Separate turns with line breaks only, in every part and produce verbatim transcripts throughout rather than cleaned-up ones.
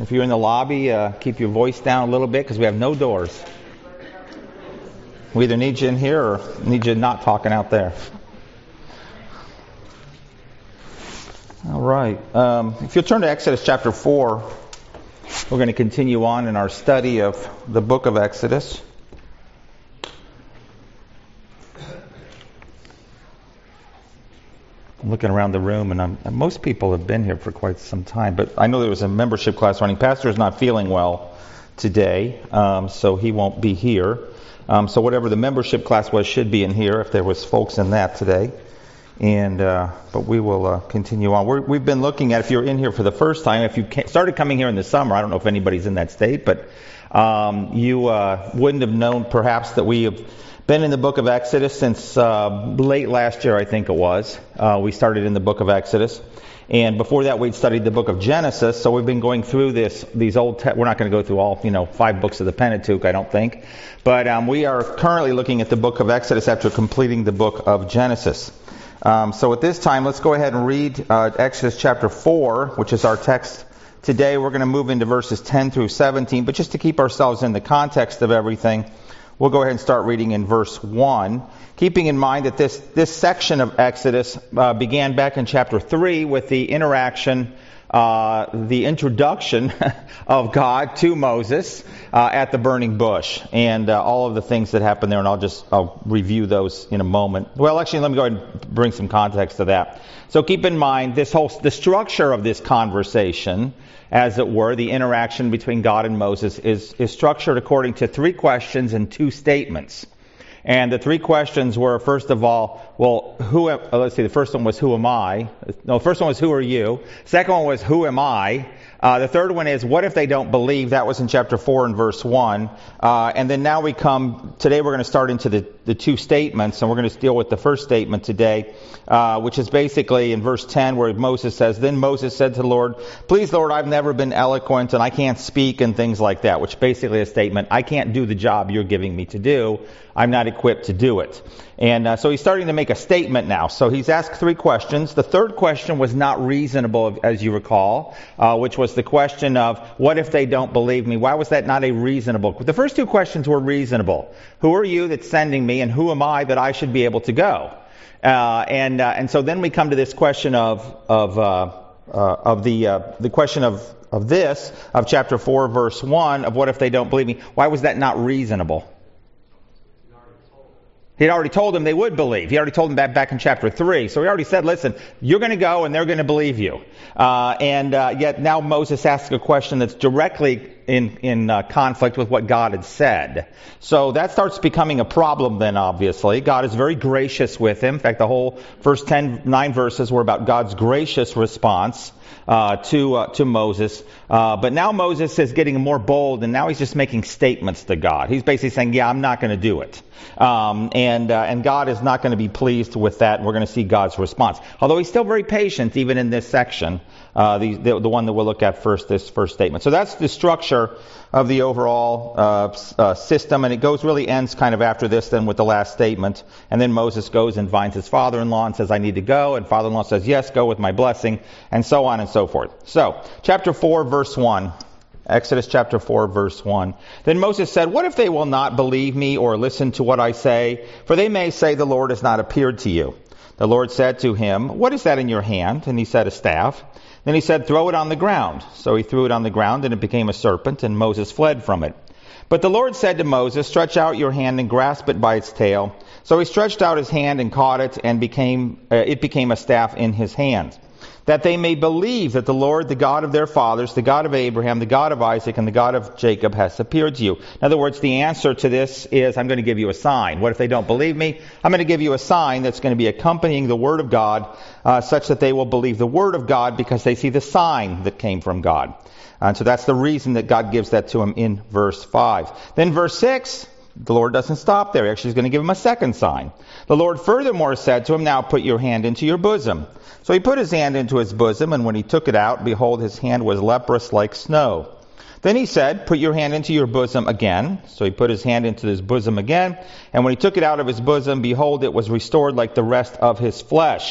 If you're in the lobby, uh, keep your voice down a little bit because we have no doors. We either need you in here or need you not talking out there. All right. Um, if you'll turn to Exodus chapter four, we're going to continue on in our study of the book of Exodus. I'm looking around the room, and I'm, most people have been here for quite some time, but I know there was a membership class running. Pastor is not feeling well today, um, so he won't be here. Um, so whatever the membership class was should be in here if there was folks in that today. And uh, but we will uh, continue on. We're, we've been looking at, if you're in here for the first time, if you started coming here in the summer, I don't know if anybody's in that state, but um, you uh, wouldn't have known perhaps that we have been in the book of Exodus since uh, late last year, I think it was. Uh, we started in the book of Exodus. And before that, we'd studied the book of Genesis. So we've been going through this, these old, te- we're not going to go through all, you know, five books of the Pentateuch, I don't think. But um, we are currently looking at the book of Exodus after completing the book of Genesis. Um, so at this time, let's go ahead and read uh, Exodus chapter four, which is our text today. We're going to move into verses ten through seventeen. But just to keep ourselves in the context of everything, we'll go ahead and start reading in verse one, keeping in mind that this, this section of Exodus uh, began back in chapter three with the interaction, uh, the introduction of God to Moses uh, at the burning bush, and uh, all of the things that happened there, and I'll just I'll review those in a moment. Well, actually, let me go ahead and bring some context to that. So keep in mind this whole the structure of this conversation, as it were, the interaction between God and Moses is, is structured according to three questions and two statements. And the three questions were, first of all, well, who? Am, uh, let's see, the first one was, who am I? No, the first one was, who are you? Second one was, who am I? Uh, the third one is, what if they don't believe? That was in chapter four and verse one. Uh, and then now we come, today we're going to start into the, the two statements, and we're going to deal with the first statement today, uh, which is basically in verse ten where Moses says, then Moses said to the Lord, please Lord, I've never been eloquent and I can't speak and things like that, which basically is a statement, I can't do the job you're giving me to do. I'm not equipped to do it. And uh, so he's starting to make a statement now. So he's asked three questions. The third question was not reasonable, as you recall, uh, which was the question of, what if they don't believe me? Why was that not a reasonable? The first two questions were reasonable. Who are you that's sending me, and who am I that I should be able to go? Uh, and uh, and so then we come to this question of of uh, uh, of the uh, the question of of this of chapter four, verse one, of what if they don't believe me? Why was that not reasonable? He had already told them they would believe. He already told them that back in chapter three. So he already said, listen, you're going to go and they're going to believe you. Uh, and uh, yet now Moses asks a question that's directly in, in uh, conflict with what God had said. So that starts becoming a problem then, obviously. God is very gracious with him. In fact, the whole first ten, nine verses were about God's gracious response Uh, to uh, to Moses. Uh, but now Moses is getting more bold, and now he's just making statements to God. He's basically saying, yeah, I'm not going to do it. Um, and uh, and God is not going to be pleased with that. We're going to see God's response. Although he's still very patient, even in this section, uh, the, the, the one that we'll look at first, this first statement. So that's the structure of the overall uh, uh, system, and it goes really ends kind of after this then with the last statement. And then Moses goes and finds his father-in-law and says, I need to go. And father-in-law says, yes, go with my blessing, and so on and so forth. So, chapter four, verse one. Exodus chapter four, verse one. Then Moses said, what if they will not believe me or listen to what I say? For they may say the Lord has not appeared to you. The Lord said to him, what is that in your hand? And he said, a staff. Then he said, throw it on the ground. So he threw it on the ground, and it became a serpent, and Moses fled from it. But the Lord said to Moses, stretch out your hand and grasp it by its tail. So he stretched out his hand and caught it, and became uh, it became a staff in his hand. That they may believe that the Lord, the God of their fathers, the God of Abraham, the God of Isaac, and the God of Jacob has appeared to you. In other words, the answer to this is, I'm going to give you a sign. What if they don't believe me? I'm going to give you a sign that's going to be accompanying the Word of God, uh, such that they will believe the Word of God because they see the sign that came from God. And so that's the reason that God gives that to him in verse five. Then verse six, the Lord doesn't stop there. Actually, he's going to give him a second sign. The Lord furthermore said to him, now put your hand into your bosom. So he put his hand into his bosom, and when he took it out, behold, his hand was leprous like snow. Then he said, put your hand into your bosom again. So he put his hand into his bosom again, and when he took it out of his bosom, behold, it was restored like the rest of his flesh.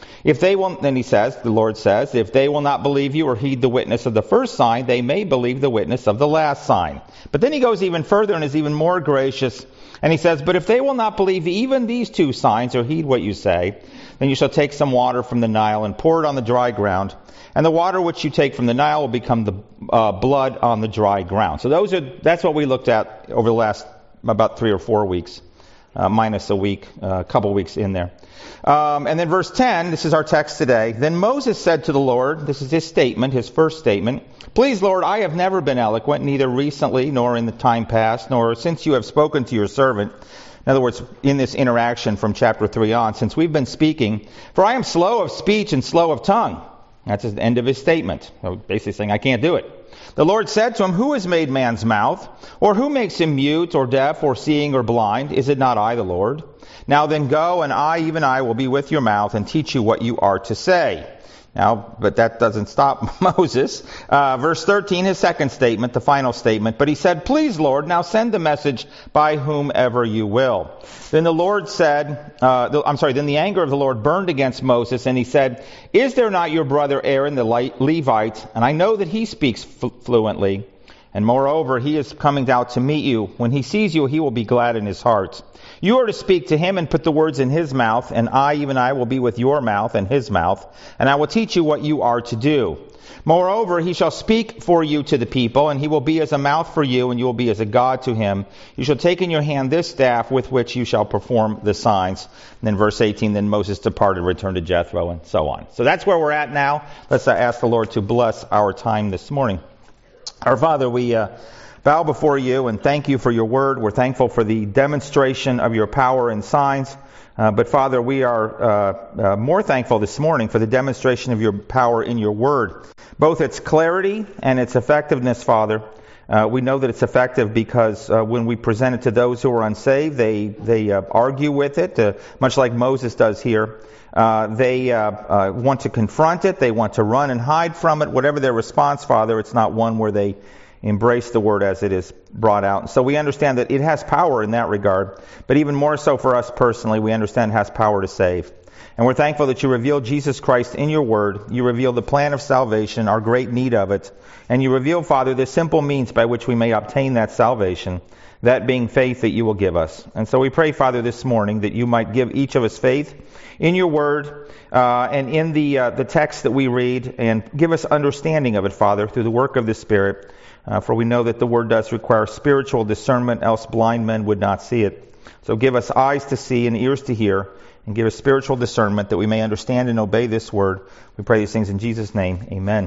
If they will, then he says, the Lord says, if they will not believe you or heed the witness of the first sign, they may believe the witness of the last sign. But then he goes even further and is even more gracious. And he says, but if they will not believe even these two signs or heed what you say, then you shall take some water from the Nile and pour it on the dry ground. And the water which you take from the Nile will become the uh, blood on the dry ground. So those are that's what we looked at over the last about three or four weeks, uh, minus a week, uh, a couple weeks in there. Um, and then verse ten, this is our text today. Then Moses said to the Lord, this is his statement, his first statement, please, Lord, I have never been eloquent, neither recently nor in the time past, nor since you have spoken to your servant. In other words, in this interaction from chapter three on, since we've been speaking, for I am slow of speech and slow of tongue. That's the end of his statement. So basically saying, I can't do it. The Lord said to him, who has made man's mouth? Or who makes him mute or deaf or seeing or blind? Is it not I, the Lord? Now then go, and I, even I, will be with your mouth and teach you what you are to say. Now, but that doesn't stop Moses. Uh, verse thirteen, his second statement, the final statement. But he said, please, Lord, now send the message by whomever you will. Then the Lord said, uh, the, I'm sorry, then the anger of the Lord burned against Moses, and he said, is there not your brother Aaron the Levite? And I know that he speaks f- fluently. And moreover, he is coming out to meet you. When he sees you, he will be glad in his heart. You are to speak to him and put the words in his mouth, and I, even I, will be with your mouth and his mouth, and I will teach you what you are to do. Moreover, he shall speak for you to the people, and he will be as a mouth for you, and you will be as a God to him. You shall take in your hand this staff with which you shall perform the signs. And then verse eighteen, then Moses departed, returned to Jethro, and so on. So that's where we're at now. Let's uh, ask the Lord to bless our time this morning. Our Father, we uh, bow before you and thank you for your word. We're thankful for the demonstration of your power and signs. Uh, but Father, we are uh, uh, more thankful this morning for the demonstration of your power in your word. Both its clarity and its effectiveness, Father. Uh, we know that it's effective because uh, when we present it to those who are unsaved, they, they uh, argue with it, uh, much like Moses does here. Uh, they uh, uh, want to confront it. They want to run and hide from it. Whatever their response, Father, it's not one where they embrace the word as it is brought out. So we understand that it has power in that regard. But even more so for us personally, we understand it has power to save. And we're thankful that you reveal Jesus Christ in your word. You reveal the plan of salvation, our great need of it. And you reveal, Father, the simple means by which we may obtain that salvation, that being faith that you will give us. And so we pray, Father, this morning that you might give each of us faith in your word uh, and in the uh, the text that we read, and give us understanding of it, Father, through the work of the Spirit. Uh, for we know that the word does require spiritual discernment, else blind men would not see it. So give us eyes to see and ears to hear, and give us spiritual discernment that we may understand and obey this word. We pray these things in Jesus' name. Amen.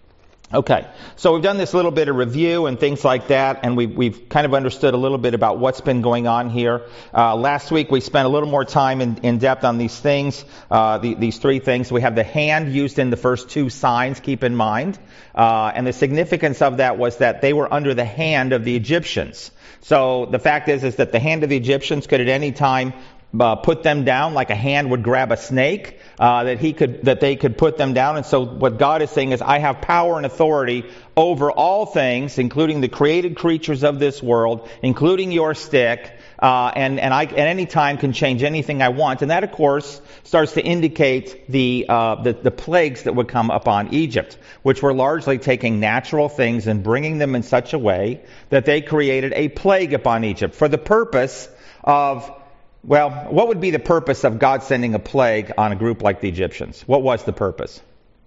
Okay, so we've done this little bit of review and things like that, and we've, we've kind of understood a little bit about what's been going on here. Uh, last week we spent a little more time in, in depth on these things, uh, the, these three things. We have the hand used in the first two signs, keep in mind. Uh, and the significance of that was that they were under the hand of the Egyptians. So the fact is, is that the hand of the Egyptians could at any time Uh, put them down like a hand would grab a snake, uh, that he could, that they could put them down. And so what God is saying is, I have power and authority over all things, including the created creatures of this world, including your stick, uh, and, and I at any time can change anything I want. And that, of course, starts to indicate the, uh, the, the plagues that would come upon Egypt, which were largely taking natural things and bringing them in such a way that they created a plague upon Egypt for the purpose of Well, what would be the purpose of God sending a plague on a group like the Egyptians? What was the purpose?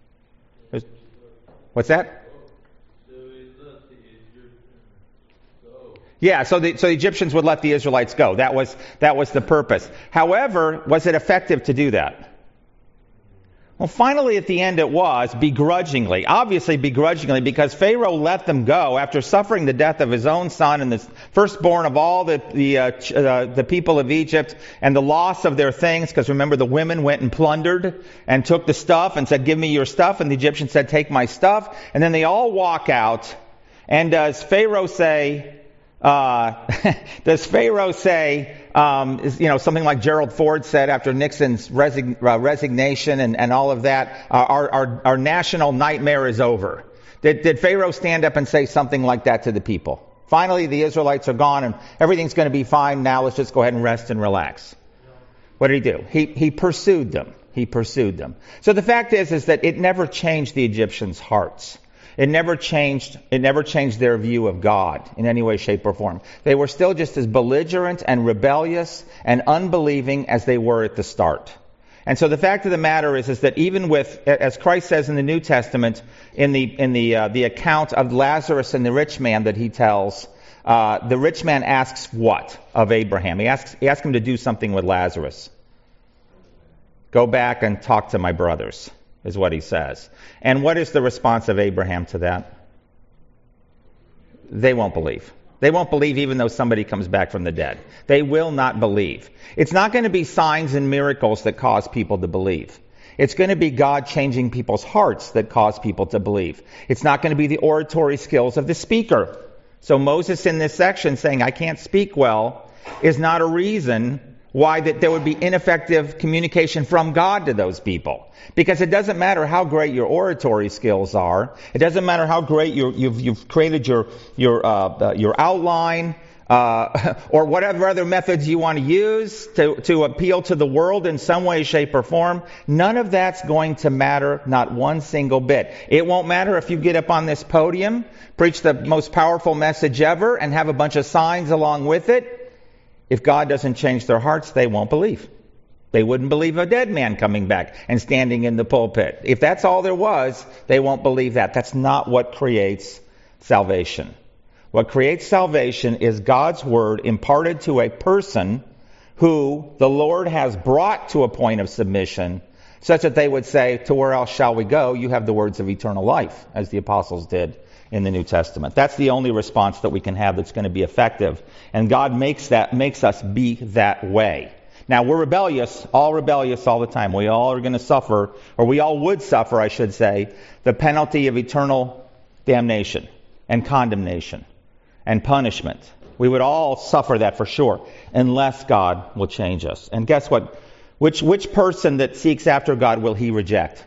What's that? Yeah, so the, so the Egyptians would let the Israelites go. That was, that was the purpose. However, was it effective to do that? Well, finally, at the end, it was begrudgingly, obviously begrudgingly, because Pharaoh let them go after suffering the death of his own son and the firstborn of all the the, uh, ch- uh, the people of Egypt, and the loss of their things. Because remember, the women went and plundered and took the stuff and said, "Give me your stuff," and the Egyptians said, "Take my stuff." And then they all walk out. And does Pharaoh say? Uh, does Pharaoh say, um, is, you know, something like Gerald Ford said after Nixon's resign, uh, resignation and, and all of that, uh, our, our, our national nightmare is over? Did, did Pharaoh stand up and say something like that to the people? Finally, the Israelites are gone and everything's going to be fine now. Let's just go ahead and rest and relax. What did he do? He, he pursued them. He pursued them. So the fact is, is that it never changed the Egyptians' hearts. It never changed, it never changed their view of God in any way, shape, or form. They were still just as belligerent and rebellious and unbelieving as they were at the start. And so the fact of the matter is, is that even with, as Christ says in the New Testament, in the in the uh, the account of Lazarus and the rich man that he tells, uh, the rich man asks what of Abraham? He asks he asks him to do something with Lazarus. Go back and talk to my brothers, is what he says. And what is the response of Abraham to that? They won't believe. They won't believe even though somebody comes back from the dead. They will not believe. It's not going to be signs and miracles that cause people to believe. It's going to be God changing people's hearts that cause people to believe. It's not going to be the oratory skills of the speaker. So Moses in this section saying, I can't speak well, is not a reason why that there would be ineffective communication from God to those people. Because it doesn't matter how great your oratory skills are. It doesn't matter how great your, you've, you've created your your uh, uh, your outline uh, or whatever other methods you want to use to, to appeal to the world in some way, shape, or form. None of that's going to matter, not one single bit. It won't matter if you get up on this podium, preach the most powerful message ever, and have a bunch of signs along with it. If God doesn't change their hearts, they won't believe. They wouldn't believe a dead man coming back and standing in the pulpit. If that's all there was, they won't believe that. That's not what creates salvation. What creates salvation is God's word imparted to a person who the Lord has brought to a point of submission, such that they would say, to where else shall we go? You have the words of eternal life, as the apostles did in the New Testament. That's the only response that we can have that's going to be effective. And God makes that makes us be that way. Now, we're rebellious, all rebellious all the time. We all are going to suffer, or we all would suffer, I should say, the penalty of eternal damnation and condemnation and punishment. We would all suffer that for sure, unless God will change us. And guess what? Which which person that seeks after God will he reject?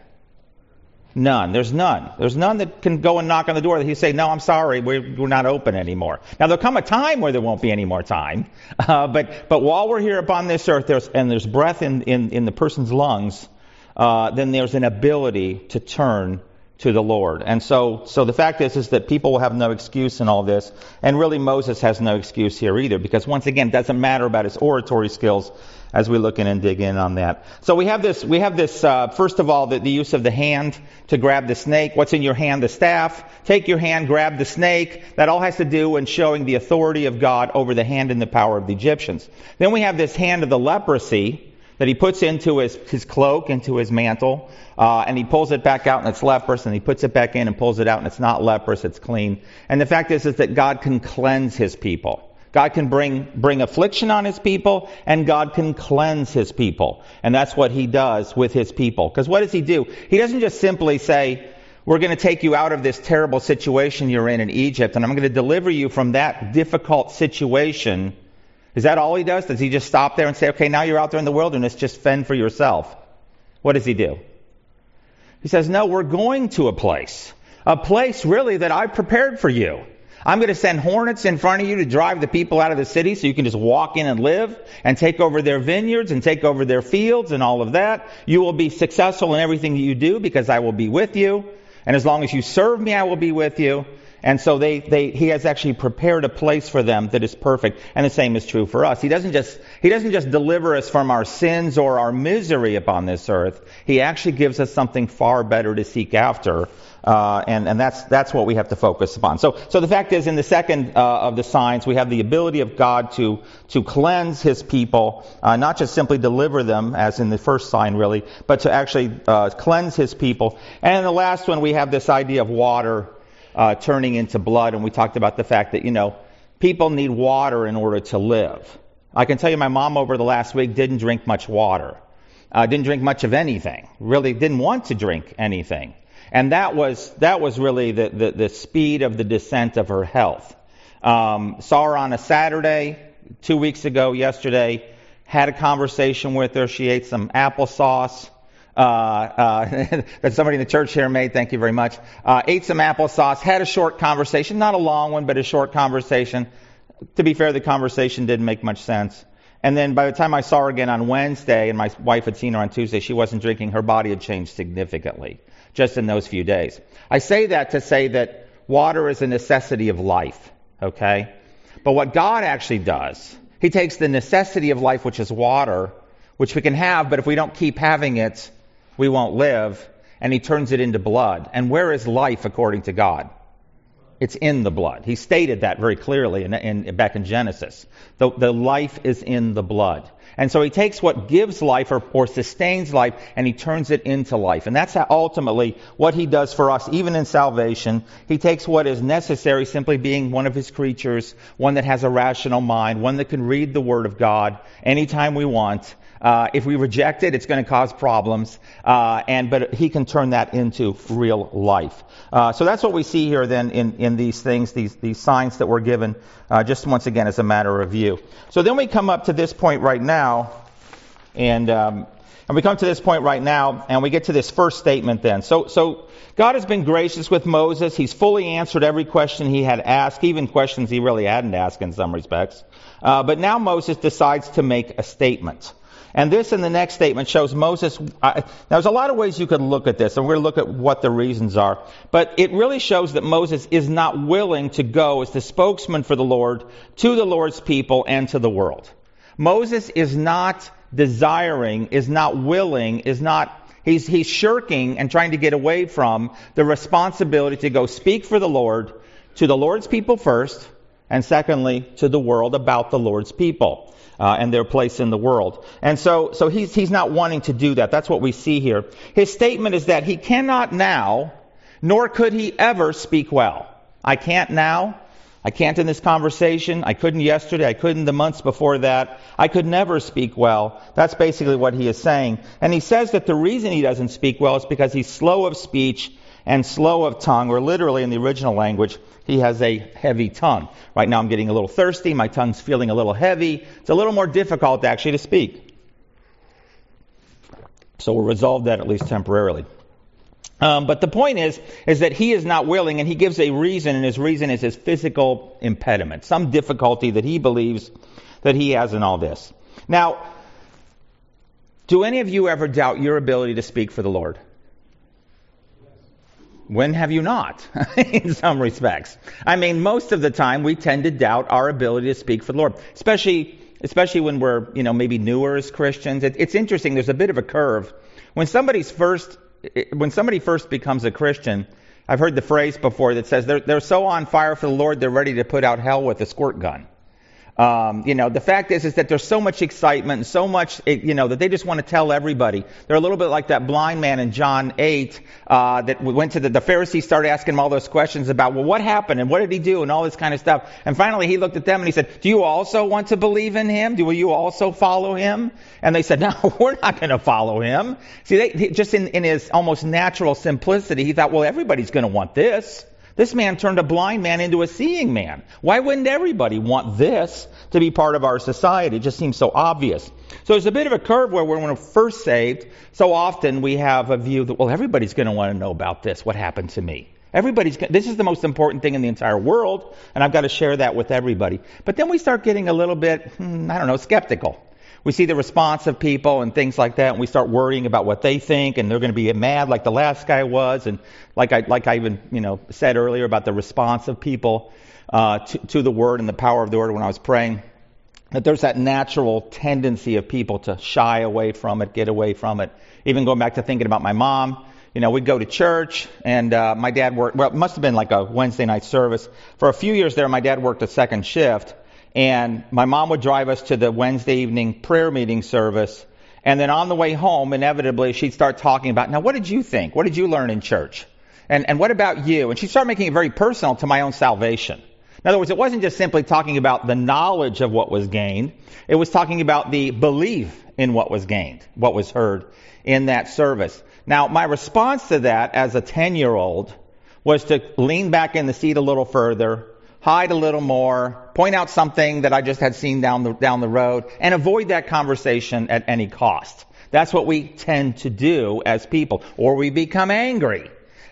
None. There's none. There's none that can go and knock on the door that he say, no, I'm sorry, we're, we're not open anymore. Now, there'll come a time where there won't be any more time. Uh, but but while we're here upon this earth, there's and there's breath in, in, in the person's lungs, uh, then there's an ability to turn to the Lord. And so so the fact is, is that people will have no excuse in all this. And really, Moses has no excuse here either. Because once again, it doesn't matter about his oratory skills, as we look in and dig in on that. So we have this, we have this, uh, first of all, the, the use of the hand to grab the snake. What's in your hand? The staff. Take your hand, grab the snake. That all has to do in showing the authority of God over the hand and the power of the Egyptians. Then we have this hand of the leprosy that he puts into his, his cloak, into his mantle, uh, and he pulls it back out and it's leprous, and he puts it back in and pulls it out and it's not leprous, it's clean. And the fact is, is that God can cleanse his people. God can bring bring affliction on his people, and God can cleanse his people. And that's what he does with his people. Because what does he do? He doesn't just simply say, we're going to take you out of this terrible situation you're in in Egypt, and I'm going to deliver you from that difficult situation. Is that all he does? Does he just stop there and say, okay, now you're out there in the wilderness, just fend for yourself? What does he do? He says, no, we're going to a place. A place, really, that I've prepared for you. I'm going to send hornets in front of you to drive the people out of the city so you can just walk in and live and take over their vineyards and take over their fields and all of that. You will be successful in everything that you do because I will be with you. And as long as you serve me, I will be with you. And so they, they, he has actually prepared a place for them that is perfect. And the same is true for us. He doesn't just, he doesn't just deliver us from our sins or our misery upon this earth. He actually gives us something far better to seek after. Uh, and, and that's, that's what we have to focus upon. So, so the fact is, in the second, uh, of the signs, we have the ability of God to, to cleanse his people, uh, not just simply deliver them, as in the first sign really, but to actually, uh, cleanse his people. And in the last one, we have this idea of water, uh, turning into blood. And we talked about the fact that, you know, people need water in order to live. I can tell you my mom over the last week didn't drink much water. Uh, didn't drink much of anything. Really didn't want to drink anything. And that was that was really the, the, the speed of the descent of her health. Um, saw her on a Saturday, two weeks ago, yesterday, had a conversation with her. She ate some applesauce uh, uh, that somebody in the church here made. Thank you very much. Uh, ate some applesauce, had a short conversation, not a long one, but a short conversation. To be fair, the conversation didn't make much sense. And then by the time I saw her again on Wednesday, and my wife had seen her on Tuesday, she wasn't drinking. Her body had changed significantly just in those few days. I say that to say that water is a necessity of life, okay? But what God actually does, he takes the necessity of life, which is water, which we can have, but if we don't keep having it, we won't live, and he turns it into blood. And where is life according to God? It's in the blood. He stated that very clearly in, in, back in Genesis. The, the life is in the blood. And so he takes what gives life or, or sustains life and he turns it into life. And that's how ultimately what he does for us, even in salvation. He takes what is necessary, simply being one of his creatures, one that has a rational mind, one that can read the Word of God anytime we want. Uh, if we reject it, it's going to cause problems. Uh, and but he can turn that into real life. Uh, so that's what we see here then in, in these things, these these signs that we're given, uh, just once again as a matter of view. So then we come up to this point right now, and um, and we come to this point right now, and we get to this first statement then. So so God has been gracious with Moses. He's fully answered every question he had asked, even questions he really hadn't asked in some respects. Uh, but now Moses decides to make a statement. And this in the next statement shows Moses, uh, there's a lot of ways you could look at this, and we're going to look at what the reasons are. But it really shows that Moses is not willing to go as the spokesman for the Lord to the Lord's people and to the world. Moses is not desiring, is not willing, is not, he's, he's shirking and trying to get away from the responsibility to go speak for the Lord to the Lord's people first, and secondly, to the world about the Lord's people. Uh, and their place in the world. And so, so he's, he's not wanting to do that. That's what we see here. His statement is that he cannot now, nor could he ever speak well. I can't now. I can't in this conversation. I couldn't yesterday. I couldn't the months before that. I could never speak well. That's basically what he is saying. And he says that the reason he doesn't speak well is because he's slow of speech and slow of tongue, or literally in the original language, he has a heavy tongue. Right now I'm getting a little thirsty. My tongue's feeling a little heavy. It's a little more difficult actually to speak. So we'll resolve that at least temporarily. Um, but the point is, is that he is not willing, and he gives a reason, and his reason is his physical impediment, some difficulty that he believes that he has in all this. Now, do any of you ever doubt your ability to speak for the Lord? When have you not, in some respects? I mean, most of the time we tend to doubt our ability to speak for the Lord, especially especially when we're, you know, maybe newer as Christians. It, it's interesting. There's a bit of a curve. When somebody's first, when somebody first becomes a Christian, I've heard the phrase before that says they're they're so on fire for the Lord they're ready to put out hell with a squirt gun. Um, you know, the fact is, is that there's so much excitement and so much, you know, that they just want to tell everybody. They're a little bit like that blind man in John eight, uh, that went to the, the Pharisees started asking him all those questions about, well, what happened and what did he do and all this kind of stuff. And finally he looked at them and he said, do you also want to believe in him? Do will you also follow him? And they said, no, we're not going to follow him. See, they, just in, in his almost natural simplicity, he thought, well, everybody's going to want this. This man turned a blind man into a seeing man. Why wouldn't everybody want this to be part of our society? It just seems so obvious. So there's a bit of a curve where when we're first saved, so often we have a view that, well, everybody's going to want to know about this. What happened to me? Everybody's. This is the most important thing in the entire world, and I've got to share that with everybody. But then we start getting a little bit, hmm, I don't know, skeptical. We see the response of people and things like that, and we start worrying about what they think, and they're going to be mad like the last guy was, and like I like I even you know said earlier about the response of people uh, to, to the Word and the power of the Word when I was praying, that there's that natural tendency of people to shy away from it, get away from it. Even going back to thinking about my mom, you know, we'd go to church, and uh, my dad worked. Well, it must have been like a Wednesday night service. For a few years there, my dad worked a second shift. And my mom would drive us to the Wednesday evening prayer meeting service. And then on the way home, inevitably, she'd start talking about, now, what did you think? What did you learn in church? And and what about you? And she'd start making it very personal to my own salvation. In other words, it wasn't just simply talking about the knowledge of what was gained. It was talking about the belief in what was gained, what was heard in that service. Now, my response to that as a ten-year-old was to lean back in the seat a little further, hide a little more, point out something that I just had seen down the down the road, and avoid that conversation at any cost. That's what we tend to do as people. Or we become angry.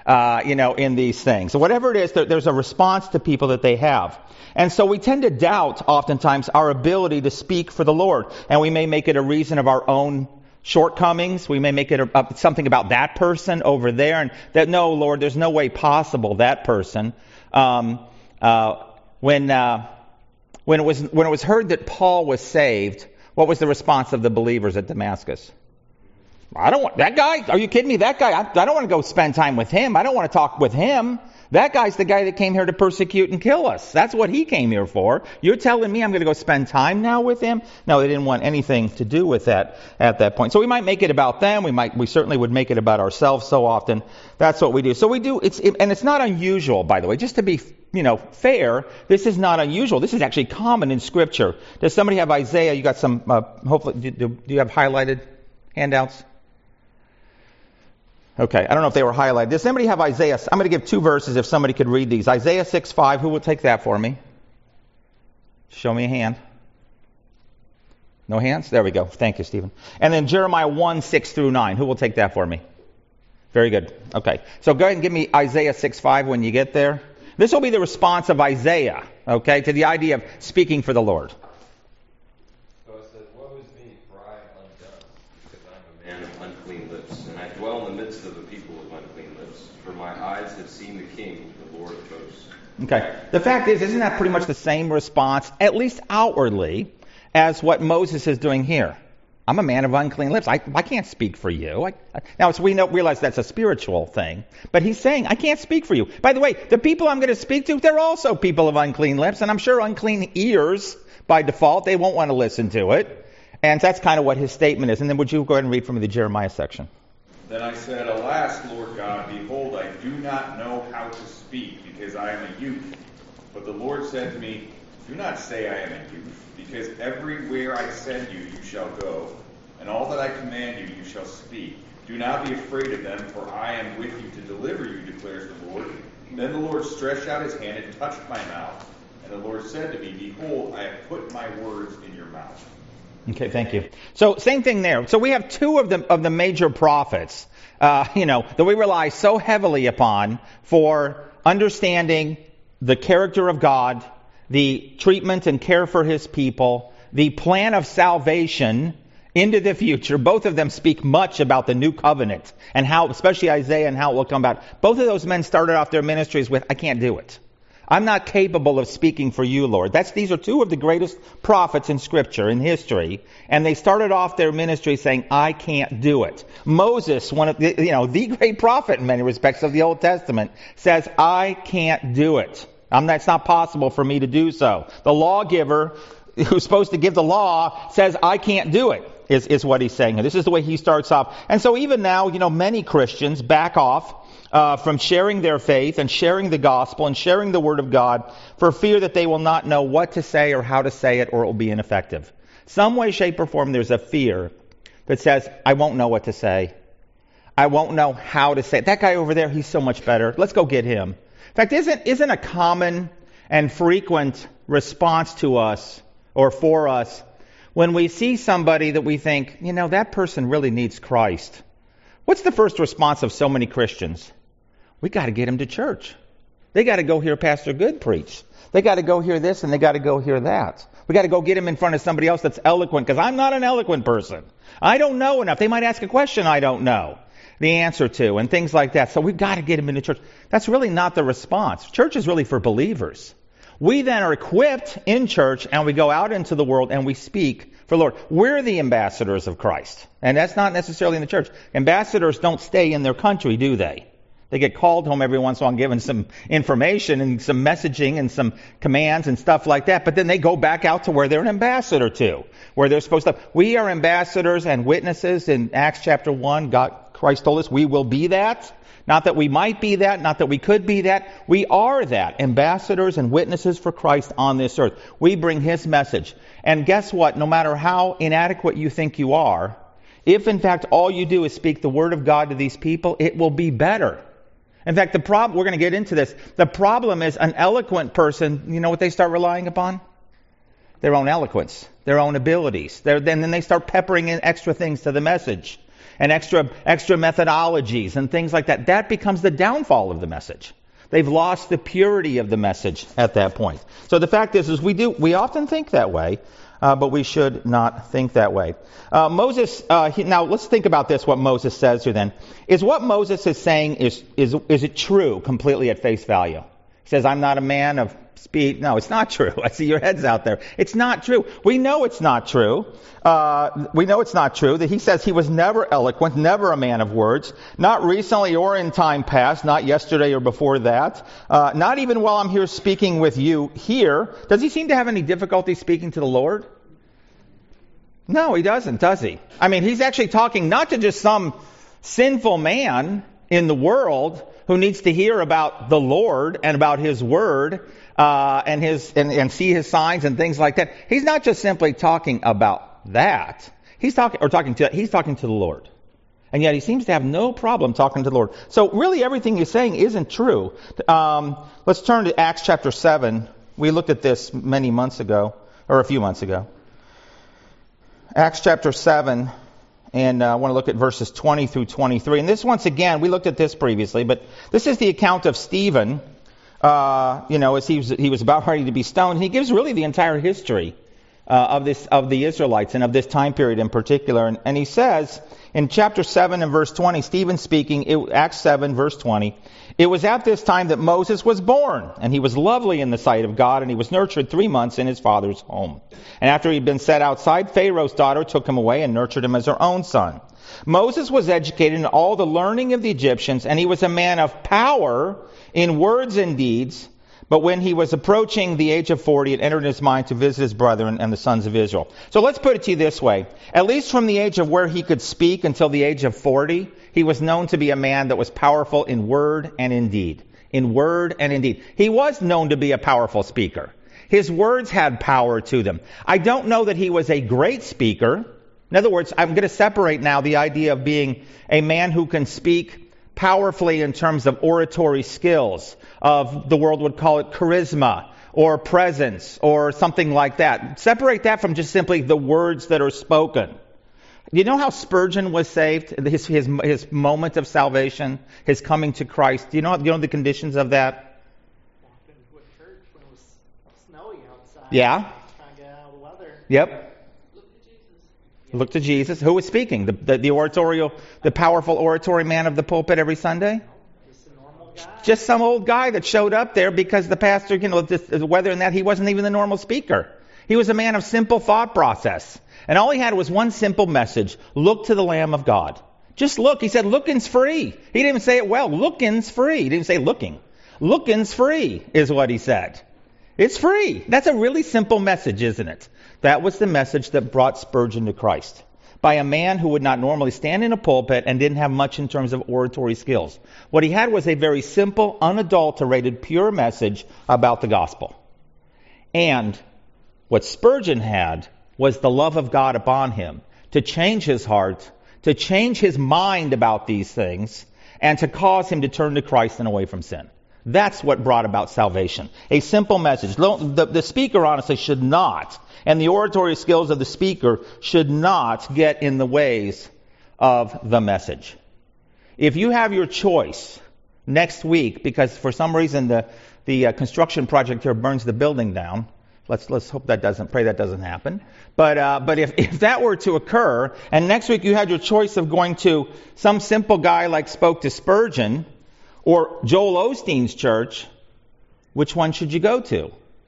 uh, you know, in these things. So whatever it is, there, there's a response to people that they have. And so we tend to doubt, oftentimes, our ability to speak for the Lord. And we may make it a reason of our own shortcomings. We may make it a, a, something about that person over there. And that, no, Lord, there's no way possible that person. Um, uh, when, uh, when, it was, when it was heard that Paul was saved, what was the response of the believers at Damascus? I don't want that guy. Are you kidding me? That guy, I, I don't want to go spend time with him. I don't want to talk with him. That guy's the guy that came here to persecute and kill us. That's what he came here for. You're telling me I'm going to go spend time now with him? No, they didn't want anything to do with that at that point. So we might make it about them. We might, we certainly would make it about ourselves so often. That's what we do. So we do, it's, it, and it's not unusual, by the way, just to be, you know, fair. This is not unusual. This is actually common in Scripture. Does somebody have Isaiah? You got some, uh, hopefully, do, do you have highlighted handouts? Okay, I don't know if they were highlighted. Does somebody have Isaiah? I'm going to give two verses if somebody could read these. Isaiah six five, who will take that for me? Show me a hand. No hands? There we go. Thank you, Stephen. And then Jeremiah one six through nine, who will take that for me? Very good. Okay, so go ahead and give me Isaiah six five when you get there. This will be the response of Isaiah, okay, to the idea of speaking for the Lord.
Have seen the King, the Lord of hosts.
Okay. The fact is, isn't that pretty much the same response, at least outwardly, as what Moses is doing here? I'm a man of unclean lips. I, I can't speak for you. I, I, now, so we know, realize that's a spiritual thing. But he's saying, I can't speak for you. By the way, the people I'm going to speak to, they're also people of unclean lips. And I'm sure unclean ears, by default, they won't want to listen to it. And that's kind of what his statement is. And then would you go ahead and read from me the Jeremiah section?
Then I said, Alas, Lord God, behold, I do not know how to speak, because I am a youth. But the Lord said to me, Do not say I am a youth, because everywhere I send you, you shall go, and all that I command you, you shall speak. Do not be afraid of them, for I am with you to deliver you, declares the Lord. Then the Lord stretched out his hand and touched my mouth. And the Lord said to me, Behold, I have put my words in your mouth.
Okay, thank you. So same thing there. So we have two of the of the major prophets, uh, you know, that we rely so heavily upon for understanding the character of God, the treatment and care for His people, the plan of salvation into the future. Both of them speak much about the new covenant and how, especially Isaiah, and how it will come about. Both of those men started off their ministries with, "I can't do it. I'm not capable of speaking for you, Lord." That's, these are two of the greatest prophets in Scripture, in history. And they started off their ministry saying, "I can't do it." Moses, one of the, you know, the great prophet in many respects of the Old Testament, says, "I can't do it. I'm, that's not possible for me to do so." The lawgiver who's supposed to give the law says, "I can't do it," is, is what he's saying. And this is the way he starts off. And so even now, you know, many Christians back off Uh, from sharing their faith and sharing the gospel and sharing the word of God for fear that they will not know what to say or how to say it, or it will be ineffective. Some way, shape, or form, there's a fear that says, "I won't know what to say. I won't know how to say it. That guy over there, he's so much better. Let's go get him." In fact, isn't, isn't a common and frequent response to us or for us when we see somebody that we think, you know, that person really needs Christ? What's the first response of so many Christians? We got to get him to church. They got to go hear Pastor Good preach. They got to go hear this and they got to go hear that. We got to go get him in front of somebody else that's eloquent, because I'm not an eloquent person. I don't know enough. They might ask a question I don't know the answer to, and things like that. So we've got to get him into church. That's really not the response. Church is really for believers. We then are equipped in church and we go out into the world and we speak for the Lord. We're the ambassadors of Christ. And that's not necessarily in the church. Ambassadors don't stay in their country, do they? They get called home every once in a while, given some information and some messaging and some commands and stuff like that. But then they go back out to where they're an ambassador to, where they're supposed to. We are ambassadors and witnesses. In Acts chapter one, God, Christ told us we will be that. Not that we might be that, not that we could be that. We are that. Ambassadors and witnesses for Christ on this earth. We bring His message. And guess what? No matter how inadequate you think you are, if in fact all you do is speak the Word of God to these people, it will be better. In fact, the problem, we're going to get into this, the problem is an eloquent person, you know what they start relying upon? Their own eloquence, their own abilities. They're, then, then they start peppering in extra things to the message. and extra extra methodologies and things like that. That becomes the downfall of the message. They've lost the purity of the message at that point. So the fact is, is we do we often think that way, uh, but we should not think that way. Uh, Moses. Uh, he, now let's think about this. What Moses says here then is what Moses is saying is is is it true completely at face value? He says, "I'm not a man of speed." No, it's not true. I see your heads out there. It's not true. We know it's not true. Uh, we know it's not true that he says he was never eloquent, never a man of words, not recently or in time past, not yesterday or before that, uh, not even while I'm here speaking with you here. Does he seem to have any difficulty speaking to the Lord? No, he doesn't, does he? I mean, he's actually talking not to just some sinful man in the world who needs to hear about the Lord and about His Word, uh, and his and, and see His signs and things like that. He's not just simply talking about that. He's talking or talking to he's talking to the Lord. And yet he seems to have no problem talking to the Lord. So really everything he's saying isn't true. Um, let's turn to Acts chapter seven. We looked at this many months ago, or a few months ago. Acts chapter seven. And uh, I want to look at verses twenty through twenty-three. And this, once again, we looked at this previously, but this is the account of Stephen, uh, you know, as he was, he was about ready to be stoned. He gives really the entire history uh, of this of the Israelites and of this time period in particular. And, and he says in chapter seven and verse twenty, Stephen speaking, it, Acts seven, verse twenty, "It was at this time that Moses was born, and he was lovely in the sight of God, and he was nurtured three months in his father's home. And after he had been set outside, Pharaoh's daughter took him away and nurtured him as her own son. Moses was educated in all the learning of the Egyptians, and he was a man of power in words and deeds. But when he was approaching the age of forty, it entered in his mind to visit his brethren and the sons of Israel." So let's put it to you this way. At least from the age of where he could speak until the age of forty, he was known to be a man that was powerful in word and in deed. In word and in deed. He was known to be a powerful speaker. His words had power to them. I don't know that he was a great speaker. In other words, I'm going to separate now the idea of being a man who can speak powerfully in terms of oratory skills, of the world would call it charisma or presence or something like that. Separate that from just simply the words that are spoken. You know how Spurgeon was saved? His his his moment of salvation, his coming to Christ. Do you know you know the conditions of that?
Walked into a church when it was snowy outside.
Yeah.
Trying to get out of the weather.
Yep.
Look to Jesus.
Look to Jesus. Who was speaking? The the, the oratorial, the powerful oratory man of the pulpit every Sunday?
Just a normal guy.
Just some old guy that showed up there because the pastor, you know, just the weather and that, he wasn't even the normal speaker. He was a man of simple thought process. And all he had was one simple message. Look to the Lamb of God. Just look. He said, looking's free. He didn't even say it well. Looking's free. He didn't say looking. Looking's free is what he said. It's free. That's a really simple message, isn't it? That was the message that brought Spurgeon to Christ. By a man who would not normally stand in a pulpit and didn't have much in terms of oratory skills. What he had was a very simple, unadulterated, pure message about the gospel. And what Spurgeon had was the love of God upon him to change his heart, to change his mind about these things, and to cause him to turn to Christ and away from sin. That's what brought about salvation. A simple message. The, the speaker, honestly, should not, and the oratory skills of the speaker should not get in the ways of the message. If you have your choice next week, because for some reason the, the uh, construction project here burns the building down, Let's let's hope that doesn't, pray that doesn't happen. But uh, but if, if that were to occur, and next week you had your choice of going to some simple guy like spoke to Spurgeon, or Joel Osteen's church, which one should you go to?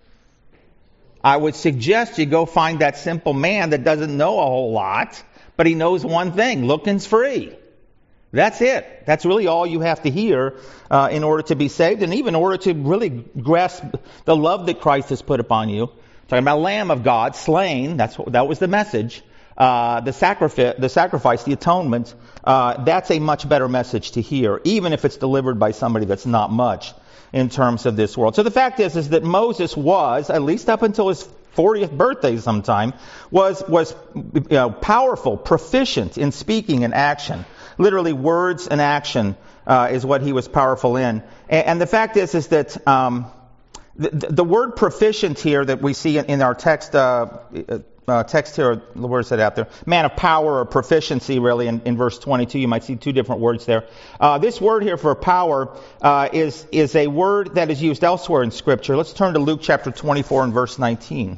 I would suggest you go find that simple man that doesn't know a whole lot, but he knows one thing, looking's free. That's it. That's really all you have to hear uh, in order to be saved, and even in order to really grasp the love that Christ has put upon you. Talking about Lamb of God, slain. That's what, that was the message. Uh, the sacrifice, the sacrifice, the atonement. Uh, that's a much better message to hear, even if it's delivered by somebody that's not much in terms of this world. So the fact is, is that Moses was, at least up until his fortieth birthday sometime, was was you know, powerful, proficient in speaking and action. Literally, words and action uh, is what he was powerful in. And, and the fact is, is that um, the, the word proficient here that we see in, in our text, uh, uh, text here, the word said out there, man of power or proficiency, really, in, in verse twenty-two. You might see two different words there. Uh, this word here for power uh, is, is a word that is used elsewhere in Scripture. Let's turn to Luke chapter twenty-four and verse nineteen.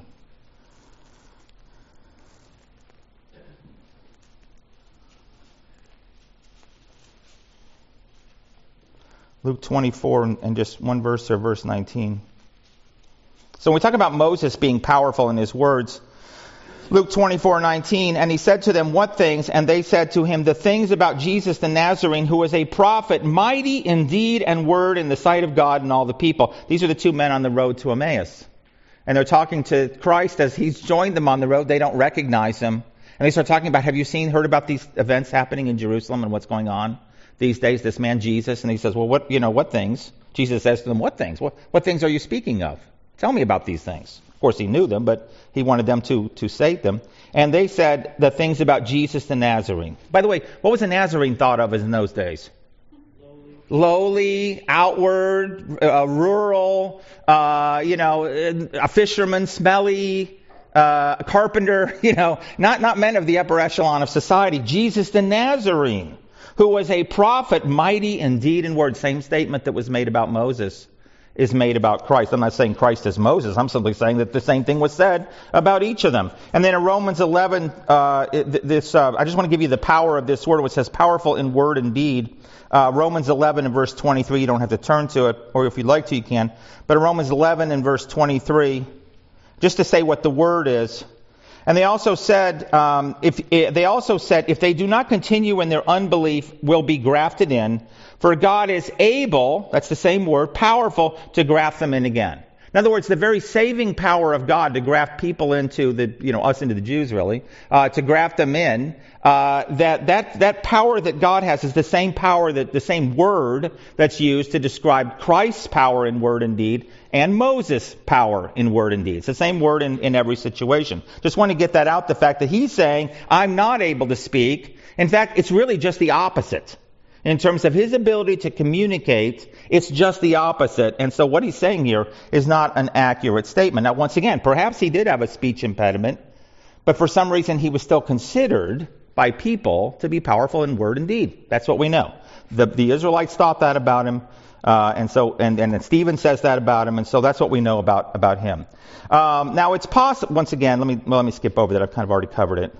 Luke twenty-four and, and just one verse there, verse nineteen. So when we talk about Moses being powerful in his words, Luke twenty-four nineteen, and he said to them, what things? And they said to him, the things about Jesus the Nazarene, who was a prophet, mighty in deed and word in the sight of God and all the people. These are the two men on the road to Emmaus. And they're talking to Christ as he's joined them on the road. They don't recognize him. And they start talking about, have you seen, heard about these events happening in Jerusalem and what's going on these days? This man Jesus. And he says, well, what, you know, what things? Jesus says to them, what things? What, what things are you speaking of? Tell me about these things. Of course, he knew them, but he wanted them to, to say them. And they said the things about Jesus the Nazarene. By the way, what was a Nazarene thought of as in those days? Lowly, Lowly outward, uh, rural, uh, you know, a fisherman, smelly, uh, a carpenter, you know, not, not men of the upper echelon of society. Jesus the Nazarene, who was a prophet, mighty in deed and word. Same statement that was made about Moses is made about Christ. I'm not saying Christ is Moses. I'm simply saying that the same thing was said about each of them. And then in Romans eleven, uh, this uh, I just want to give you the power of this word, which says powerful in word and deed. Uh, Romans eleven and verse twenty-three, you don't have to turn to it, or if you'd like to, you can. But in Romans eleven and verse twenty-three, just to say what the word is. And they also said, um, if they also said, if they do not continue in their unbelief, will be grafted in. For God is able, that's the same word, powerful, to graft them in again. In other words, the very saving power of God to graft people into the, you know, us into the Jews really, uh, to graft them in, uh, that, that, that power that God has is the same power, that the same word that's used to describe Christ's power in word and deed, and Moses' power in word and deed. It's the same word in, in every situation. Just want to get that out, the fact that he's saying, I'm not able to speak. In fact, it's really just the opposite. In terms of his ability to communicate, it's just the opposite. And so what he's saying here is not an accurate statement. Now, once again, perhaps he did have a speech impediment, but for some reason he was still considered by people to be powerful in word and deed. That's what we know. The, the Israelites thought that about him, uh, and so and, and Stephen says that about him, and so that's what we know about, about him. Um, now, it's possible, once again, let me well, let me skip over that. I've kind of already covered it.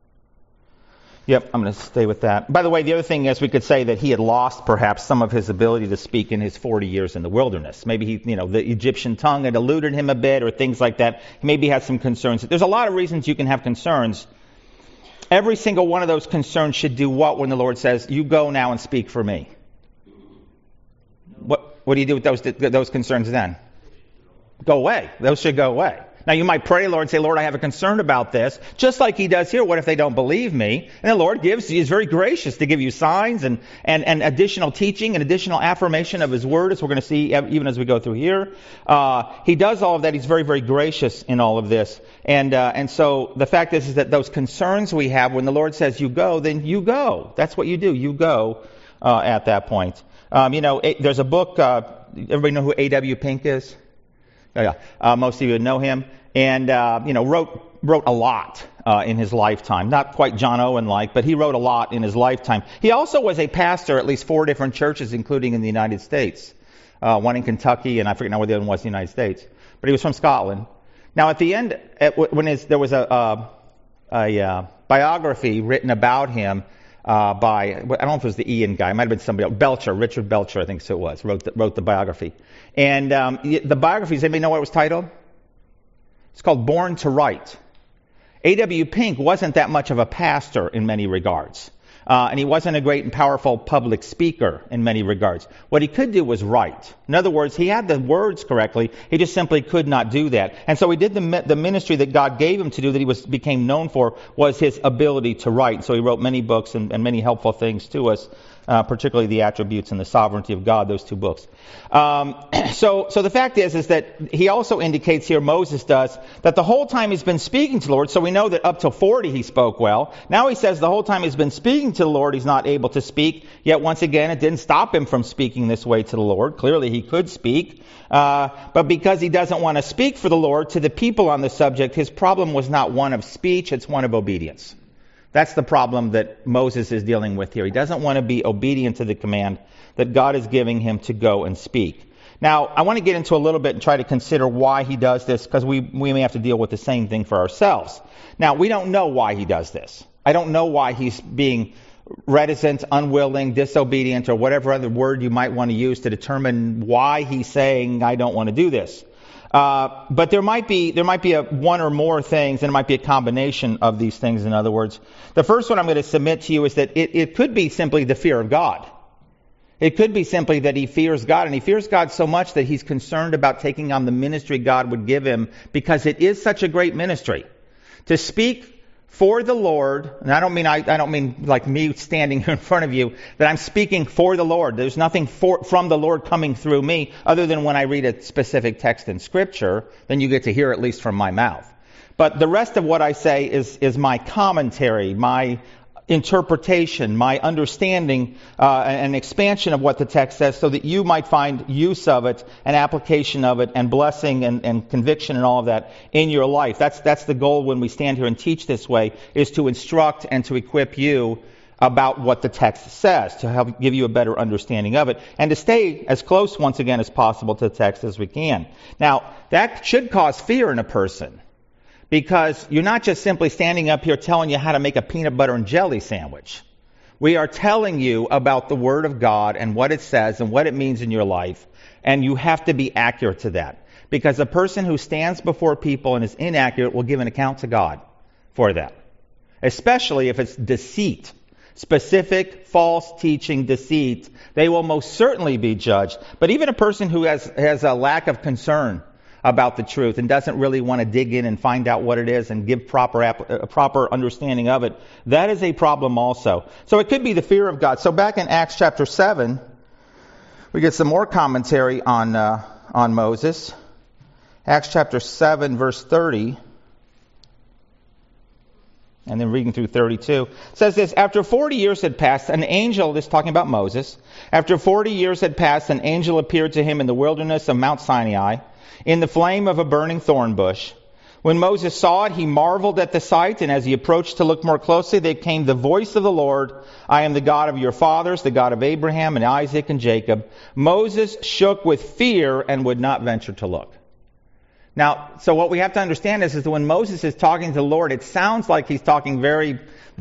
Yep, I'm going to stay with that. By the way, the other thing is we could say that he had lost perhaps some of his ability to speak in his forty years in the wilderness. Maybe he, you know, the Egyptian tongue had eluded him a bit or things like that. He maybe had some concerns. There's a lot of reasons you can have concerns. Every single one of those concerns should do what when the Lord says, you go now and speak for me? What, what do you do with those, those concerns then? Go away. Those should go away. Now, you might pray, Lord, and say, Lord, I have a concern about this, just like he does here. What if they don't believe me? And the Lord gives, he is very gracious to give you signs and, and, and additional teaching and additional affirmation of his word, as we're going to see even as we go through here. Uh, he does all of that. He's very, very gracious in all of this. And uh, and so the fact is, is that those concerns we have, when the Lord says you go, then you go. That's what you do. You go uh, at that point. Um, you know, it, there's a book, uh, everybody know who A W Pink is? Oh, yeah, uh, most of you know him, and uh, you know wrote wrote a lot uh, in his lifetime. Not quite John Owen-like, but he wrote a lot in his lifetime. He also was a pastor at least four different churches, including in the United States. Uh, one in Kentucky, and I forget now where the other one was in the United States. But he was from Scotland. Now, at the end, at, when his, there was a, uh, a uh, biography written about him uh, by, I don't know if it was the Ian guy, it might have been somebody else, Belcher, Richard Belcher, I think so it was, wrote the, wrote the biography. And um, the biography, does anybody know what it was titled? It's called Born to Write. A W Pink wasn't that much of a pastor in many regards. Uh, and he wasn't a great and powerful public speaker in many regards. What he could do was write. In other words, he had the words correctly. He just simply could not do that. And so he did the, the ministry that God gave him to do, that he was became known for, was his ability to write. So he wrote many books and, and many helpful things to us uh, particularly the attributes and the sovereignty of God, those two books. Um, so, so the fact is, is that he also indicates here, Moses does, that the whole time he's been speaking to the Lord, so we know that up till forty he spoke well. Now he says the whole time he's been speaking to the Lord, he's not able to speak. Yet once again, it didn't stop him from speaking this way to the Lord. Clearly he could speak. Uh, but because he doesn't want to speak for the Lord to the people on the subject, his problem was not one of speech, it's one of obedience. That's the problem that Moses is dealing with here. He doesn't want to be obedient to the command that God is giving him to go and speak. Now, I want to get into a little bit and try to consider why he does this, because we, we may have to deal with the same thing for ourselves. Now, we don't know why he does this. I don't know why he's being reticent, unwilling, disobedient, or whatever other word you might want to use to determine why he's saying, I don't want to do this. Uh, but there might be there might be a one or more things, and it might be a combination of these things, in other words. The first one I'm going to submit to you is that it, it could be simply the fear of God. It could be simply that he fears God, and he fears God so much that he's concerned about taking on the ministry God would give him, because it is such a great ministry. To speak for the Lord, and I don't mean I, I don't mean like me standing here in front of you, that I'm speaking for the Lord. There's nothing for, from the Lord coming through me, other than when I read a specific text in Scripture, then you get to hear at least from my mouth. But the rest of what I say is is my commentary, my interpretation, my understanding, uh, and expansion of what the text says, so that you might find use of it, and application of it, and blessing and, and conviction and all of that in your life. That's that's the goal when we stand here and teach this way, is to instruct and to equip you about what the text says, to help give you a better understanding of it, and to stay as close once again as possible to the text as we can. Now, that should cause fear in a person, because you're not just simply standing up here telling you how to make a peanut butter and jelly sandwich. We are telling you about the Word of God and what it says and what it means in your life, and you have to be accurate to that. Because a person who stands before people and is inaccurate will give an account to God for that. Especially if it's deceit. Specific, false teaching, deceit. They will most certainly be judged. But even a person who has, has a lack of concern about the truth and doesn't really want to dig in and find out what it is and give proper a proper understanding of it, that is a problem also. So it could be the fear of God. So back in Acts chapter seven, we get some more commentary on uh, on Moses. Acts chapter seven, verse thirty, and then reading through thirty-two, it says this: after forty years had passed, an angel, this is talking about Moses, after forty years had passed, an angel appeared to him in the wilderness of Mount Sinai, in the flame of a burning thorn bush. When Moses saw it, he marveled at the sight, and as he approached to look more closely, there came the voice of the Lord, I am the God of your fathers, the God of Abraham and Isaac and Jacob. Moses shook with fear and would not venture to look. Now, so what we have to understand is, is that when Moses is talking to the Lord, it sounds like he's talking very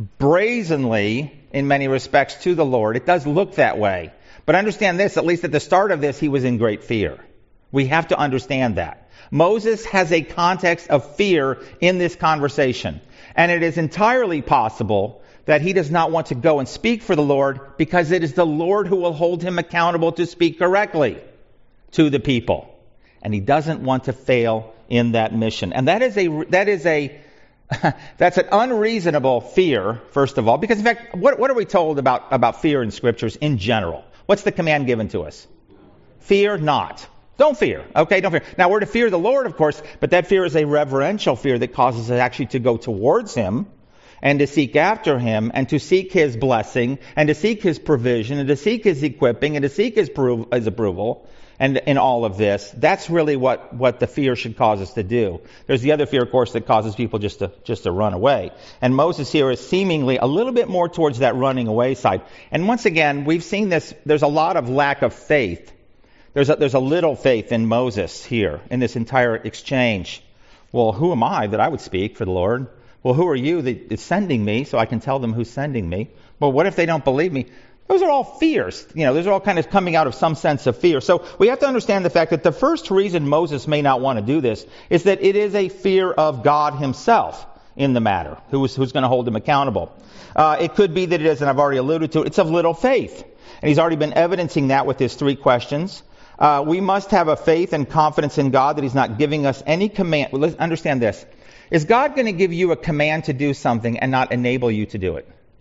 brazenly, in many respects, to the Lord. It does look that way. But understand this, at least at the start of this, he was in great fear. We have to understand that. Moses has a context of fear in this conversation. And it is entirely possible that he does not want to go and speak for the Lord, because it is the Lord who will hold him accountable to speak correctly to the people. And he doesn't want to fail in that mission. And that is a that is a that's an unreasonable fear, first of all, because in fact, what what are we told about about fear in Scriptures in general? What's the command given to us? Fear not. Don't fear. Okay, don't fear. Now, we're to fear the Lord, of course, but that fear is a reverential fear that causes us actually to go towards Him and to seek after Him and to seek His blessing and to seek His provision and to seek His equipping and to seek His, pro- his approval and in all of this. That's really what, what the fear should cause us to do. There's the other fear, of course, that causes people just to just to run away. And Moses here is seemingly a little bit more towards that running away side. And once again, we've seen this, there's a lot of lack of faith. There's a, there's a little faith in Moses here, in this entire exchange. Well, who am I that I would speak for the Lord? Well, who are you that is sending me so I can tell them who's sending me? Well, what if they don't believe me? Those are all fears. You know, those are all kind of coming out of some sense of fear. So we have to understand the fact that the first reason Moses may not want to do this is that it is a fear of God Himself in the matter, who's, who's going to hold him accountable. Uh, it could be that it is, and I've already alluded to it, it's of little faith. And he's already been evidencing that with his three questions. Uh, we must have a faith and confidence in God that He's not giving us any command. Well, let's understand this. Is God going to give you a command to do something and not enable you to do it?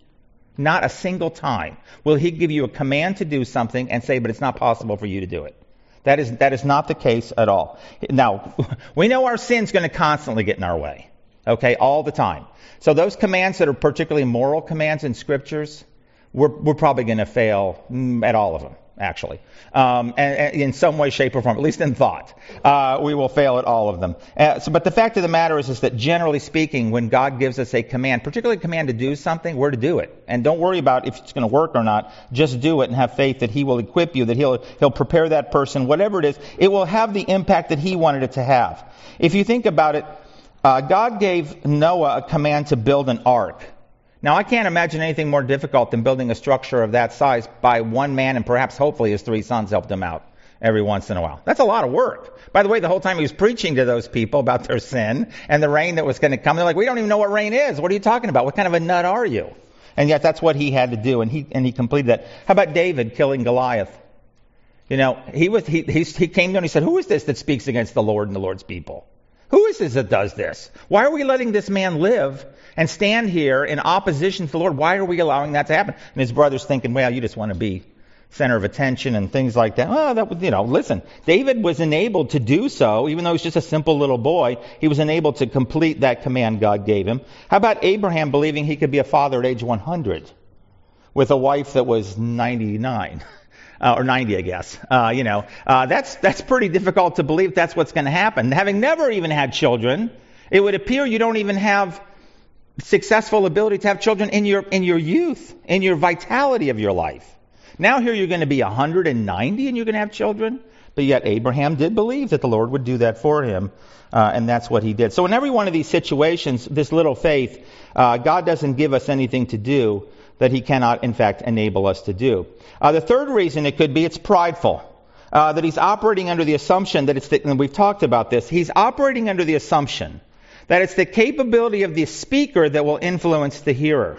Not a single time will he give you a command to do something and say, but it's not possible for you to do it. That is, that is not the case at all. Now, we know our sin's going to constantly get in our way. Okay, all the time. So those commands that are particularly moral commands in scriptures, we're, we're probably going to fail at all of them, actually. Um, and, and in some way, shape, or form, at least in thought, uh, we will fail at all of them. Uh, so, but the fact of the matter is, is that generally speaking, when God gives us a command, particularly a command to do something, we're to do it. And don't worry about if it's going to work or not. Just do it and have faith that he will equip you, that he'll, he'll prepare that person, whatever it is. It will have the impact that he wanted it to have. If you think about it, uh, God gave Noah a command to build an ark. Now, I can't imagine anything more difficult than building a structure of that size by one man, and perhaps hopefully his three sons helped him out every once in a while. That's a lot of work. By the way, the whole time he was preaching to those people about their sin and the rain that was going to come, they're like, we don't even know what rain is. What are you talking about? What kind of a nut are you? And yet that's what he had to do, and he and he completed that. How about David killing Goliath? You know, he was he he, he came down and he said, who is this that speaks against the Lord and the Lord's people? Who is this that does this? Why are we letting this man live and stand here in opposition to the Lord? Why are we allowing that to happen? And his brother's thinking, well, you just want to be center of attention and things like that. Oh, that was, you know, listen, David was enabled to do so, even though he was just a simple little boy. He was enabled to complete that command God gave him. How about Abraham believing he could be a father at age one hundred with a wife that was ninety-nine? Uh, or ninety, I guess. Uh, you know, uh, that's that's pretty difficult to believe that's what's going to happen. Having never even had children, it would appear you don't even have successful ability to have children in your in your youth, in your vitality of your life. Now here you're going to be one hundred ninety and you're going to have children. But yet Abraham did believe that the Lord would do that for him, uh, and that's what he did. So in every one of these situations, this little faith, uh, God doesn't give us anything to do that he cannot, in fact, enable us to do. Uh, the third reason it could be it's prideful. Uh, that he's operating under the assumption that it's the, and we've talked about this, he's operating under the assumption that it's the capability of the speaker that will influence the hearer.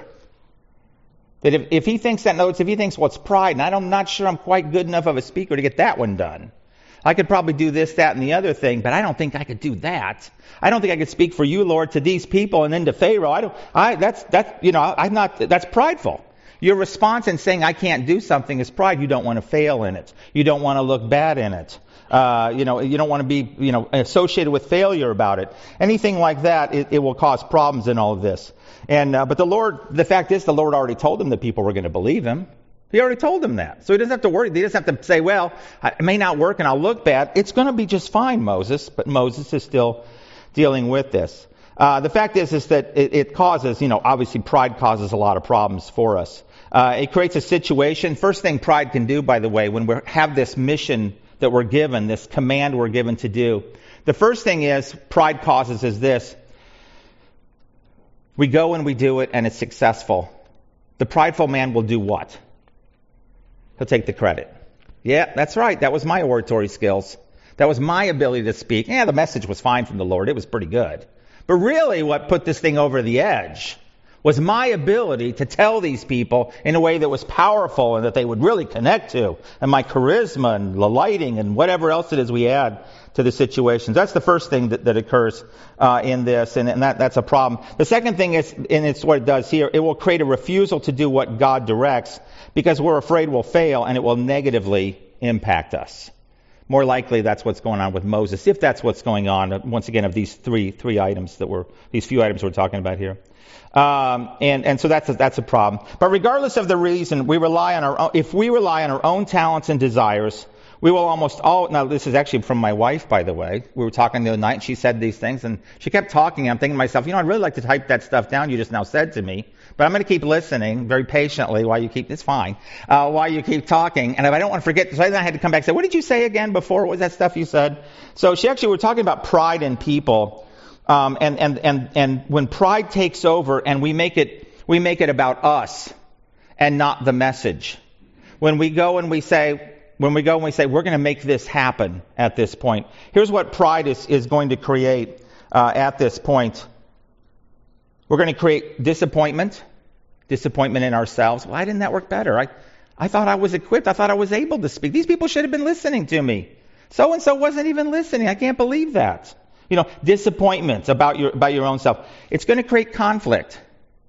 That if, if he thinks that, notes, if he thinks, well, it's pride, and I'm not sure I'm quite good enough of a speaker to get that one done. I could probably do this, that, and the other thing, but I don't think I could do that. I don't think I could speak for you, Lord, to these people and then to Pharaoh. I don't. I that's that's you know I'm not. That's prideful. Your response in saying I can't do something is pride. You don't want to fail in it. You don't want to look bad in it. Uh, you know you don't want to be you know associated with failure about it. Anything like that, it, it will cause problems in all of this. And uh, but the Lord, the fact is, the Lord already told him that people were going to believe him. He already told him that. So he doesn't have to worry. He doesn't have to say, well, it may not work and I'll look bad. It's going to be just fine, Moses. But Moses is still dealing with this. Uh, the fact is, is that it, it causes, you know, obviously pride causes a lot of problems for us. Uh, it creates a situation. First thing pride can do, by the way, when we have this mission that we're given, this command we're given to do, the first thing is pride causes is this. We go and we do it and it's successful. The prideful man will do what? He'll take the credit. Yeah, that's right. That was my oratory skills. That was my ability to speak. Yeah, the message was fine from the Lord. It was pretty good. But really what put this thing over the edge was my ability to tell these people in a way that was powerful and that they would really connect to, and my charisma and the lighting and whatever else it is we add to the situations. That's the first thing that, that occurs uh, in this, and, and that, that's a problem. The second thing is, and it's what it does here, it will create a refusal to do what God directs because we're afraid we'll fail and it will negatively impact us. More likely that's what's going on with Moses, if that's what's going on, once again, of these three three items that we're, these few items we're talking about here. Um, and, and so that's a, that's a problem. But regardless of the reason, we rely on our own, if we rely on our own talents and desires, we will almost all, now this is actually from my wife, by the way. We were talking the other night and she said these things and she kept talking. I'm thinking to myself, you know, I'd really like to type that stuff down you just now said to me, but I'm going to keep listening very patiently while you keep, it's fine, uh, while you keep talking. And if I don't want to forget, so then I had to come back and say, what did you say again before? What was that stuff you said? So she actually, we were talking about pride in people. Um, and, and, and, and when pride takes over and we make it, we make it about us and not the message. When we go and we say, when we go and we say, we're going to make this happen at this point. Here's what pride is, is going to create uh, at this point. We're going to create disappointment, disappointment in ourselves. Why didn't that work better? I, I thought I was equipped. I thought I was able to speak. These people should have been listening to me. So-and-so wasn't even listening. I can't believe that. You know, disappointment about your about your own self. It's going to create conflict.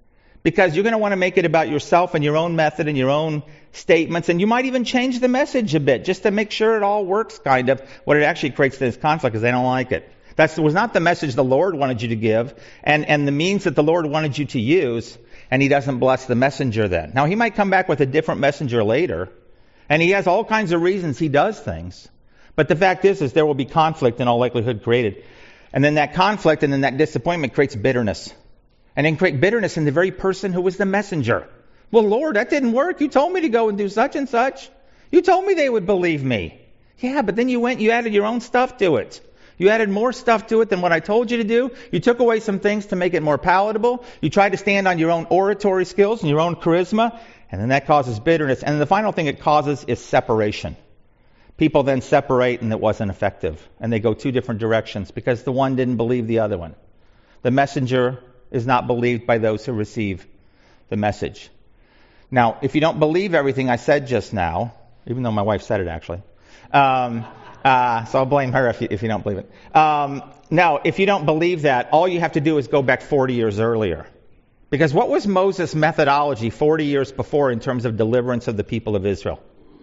Because you're going to want to make it about yourself and your own method and your own statements, and you might even change the message a bit just to make sure it all works, kind of. What it actually creates this conflict is they don't like it. That was not the message the Lord wanted you to give, and, and the means that the Lord wanted you to use, and he doesn't bless the messenger then. Now, he might come back with a different messenger later, and he has all kinds of reasons he does things. But the fact is, is there will be conflict in all likelihood created. And then that conflict and then that disappointment creates bitterness. And then create bitterness in the very person who was the messenger. Well, Lord, that didn't work. You told me to go and do such and such. You told me they would believe me. Yeah, but then you went and you added your own stuff to it. You added more stuff to it than what I told you to do. You took away some things to make it more palatable. You tried to stand on your own oratory skills and your own charisma. And then that causes bitterness. And the final thing it causes is separation. People then separate and it wasn't effective. And they go two different directions because the one didn't believe the other one. The messenger is not believed by those who receive the message. Now, if you don't believe everything I said just now, even though my wife said it actually, um, uh, so I'll blame her if you, if you don't believe it. Um, now, if you don't believe that, all you have to do is go back forty years earlier. Because what was Moses' methodology forty years before in terms of deliverance of the people of Israel?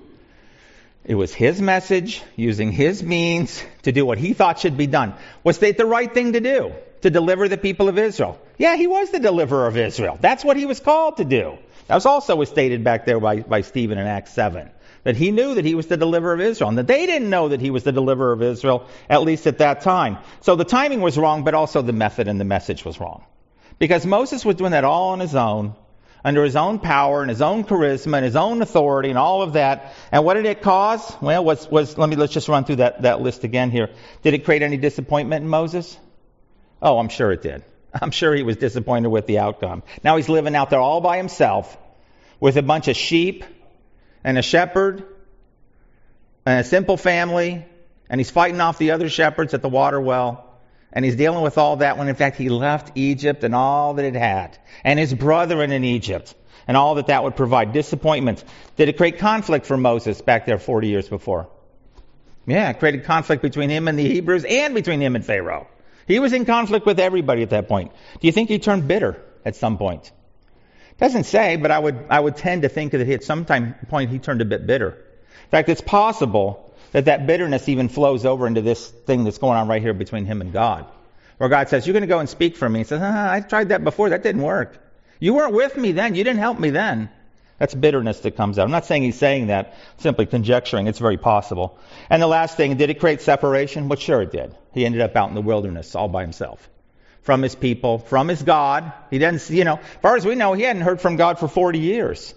It was his message, using his means to do what he thought should be done. Was it the right thing to do? To deliver the people of Israel? Yeah, he was the deliverer of Israel. That's what he was called to do. That was also stated back there by, by Stephen in Acts seven. That he knew that he was the deliverer of Israel. And that they didn't know that he was the deliverer of Israel, at least at that time. So the timing was wrong, but also the method and the message was wrong. Because Moses was doing that all on his own, under his own power and his own charisma and his own authority and all of that. And what did it cause? Well, was, was let me let's just run through that, that list again here. Did it create any disappointment in Moses? Oh, I'm sure it did. I'm sure he was disappointed with the outcome. Now he's living out there all by himself with a bunch of sheep and a shepherd and a simple family, and he's fighting off the other shepherds at the water well. And he's dealing with all that when, in fact, he left Egypt and all that it had. And his brethren in Egypt and all that that would provide. Disappointment. Did it create conflict for Moses back there forty years before? Yeah, it created conflict between him and the Hebrews and between him and Pharaoh. He was in conflict with everybody at that point. Do you think he turned bitter at some point? Doesn't say, but I would I would tend to think that at some time point he turned a bit bitter. In fact, it's possible that that bitterness even flows over into this thing that's going on right here between him and God. Where God says, you're going to go and speak for me. He says, ah, I tried that before. That didn't work. You weren't with me then. You didn't help me then. That's bitterness that comes out. I'm not saying he's saying that, simply conjecturing. It's very possible. And the last thing, did it create separation? Well, sure it did. He ended up out in the wilderness all by himself. From his people, from his God. He didn't, you know, as far as we know, he hadn't heard from God for forty years.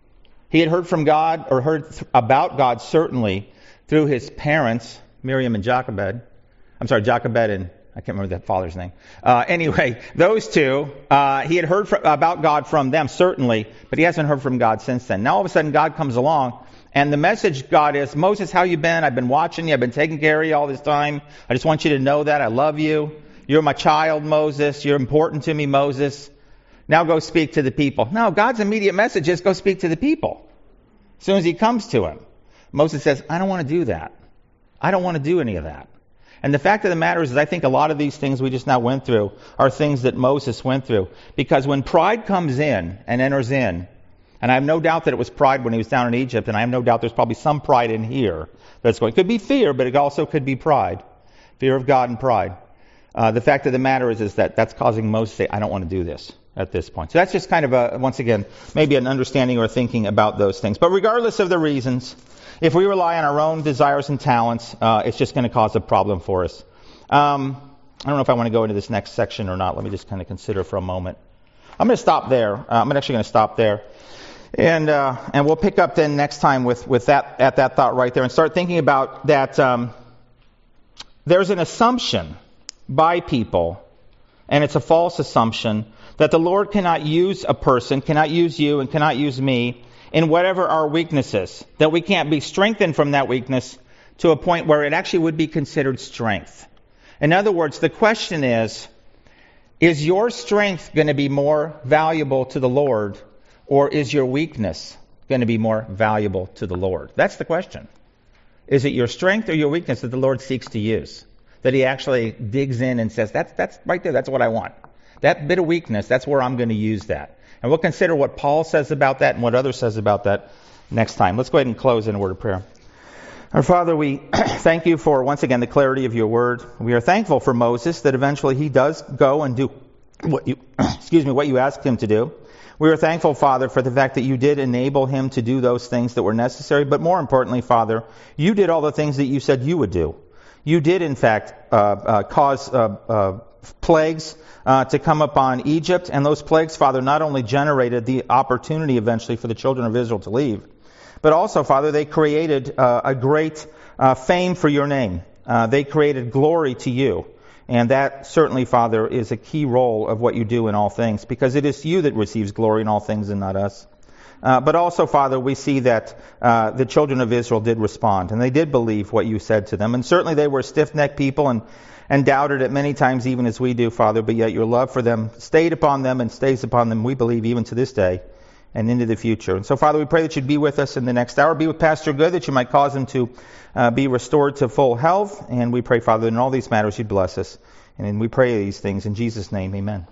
He had heard from God, or heard th- about God certainly, through his parents, Miriam and Jochebed. I'm sorry, Jochebed and, I can't remember that father's name. Uh, anyway, those two, uh, he had heard fr- about God from them, certainly, but he hasn't heard from God since then. Now all of a sudden God comes along, and the message God is, Moses, how you been? I've been watching you. I've been taking care of you all this time. I just want you to know that. I love you. You're my child, Moses. You're important to me, Moses. Now go speak to the people. No, God's immediate message is go speak to the people. As soon as he comes to him. Moses says, I don't want to do that. I don't want to do any of that. And the fact of the matter is, is I think a lot of these things we just now went through are things that Moses went through. Because when pride comes in and enters in, and I have no doubt that it was pride when he was down in Egypt, and I have no doubt there's probably some pride in here that's going. It could be fear, but it also could be pride. Fear of God and pride. Uh, the fact of the matter is, is that that's causing Moses to say, I don't want to do this at this point. So that's just kind of a, once again, maybe an understanding or thinking about those things. But regardless of the reasons, if we rely on our own desires and talents, uh, it's just going to cause a problem for us. Um, I don't know if I want to go into this next section or not. Let me just kind of consider for a moment. I'm going to stop there. Uh, I'm actually going to stop there. And uh, and we'll pick up then next time with, with that at that thought right there and start thinking about that um, there's an assumption by people, and it's a false assumption, that the Lord cannot use a person, cannot use you, and cannot use me in whatever our weakness is. That we can't be strengthened from that weakness to a point where it actually would be considered strength. In other words, the question is, is your strength going to be more valuable to the Lord, or is your weakness going to be more valuable to the Lord? That's the question. Is it your strength or your weakness that the Lord seeks to use? That he actually digs in and says, that's that's right there, that's what I want. That bit of weakness, that's where I'm going to use that. And we'll consider what Paul says about that and what others says about that next time. Let's go ahead and close in a word of prayer. Our Father, we thank you for, once again, the clarity of your word. We are thankful for Moses, that eventually he does go and do what you, excuse me, what you asked him to do. We are thankful, Father, for the fact that you did enable him to do those things that were necessary. But more importantly, Father, you did all the things that you said you would do. You did, in fact, uh, uh, cause uh, uh, plagues uh, to come upon Egypt. And those plagues, Father, not only generated the opportunity eventually for the children of Israel to leave, but also, Father, they created uh, a great uh, fame for your name. Uh, they created glory to you. And that certainly, Father, is a key role of what you do in all things, because it is you that receives glory in all things and not us. Uh, but also, Father, we see that uh, the children of Israel did respond, and they did believe what you said to them. And certainly they were stiff-necked people and, and doubted it many times, even as we do, Father, but yet your love for them stayed upon them and stays upon them, we believe, even to this day and into the future. And so, Father, we pray that you'd be with us in the next hour. Be with Pastor Good, that you might cause him to uh, be restored to full health. And we pray, Father, that in all these matters you'd bless us. And we pray these things in Jesus' name, amen.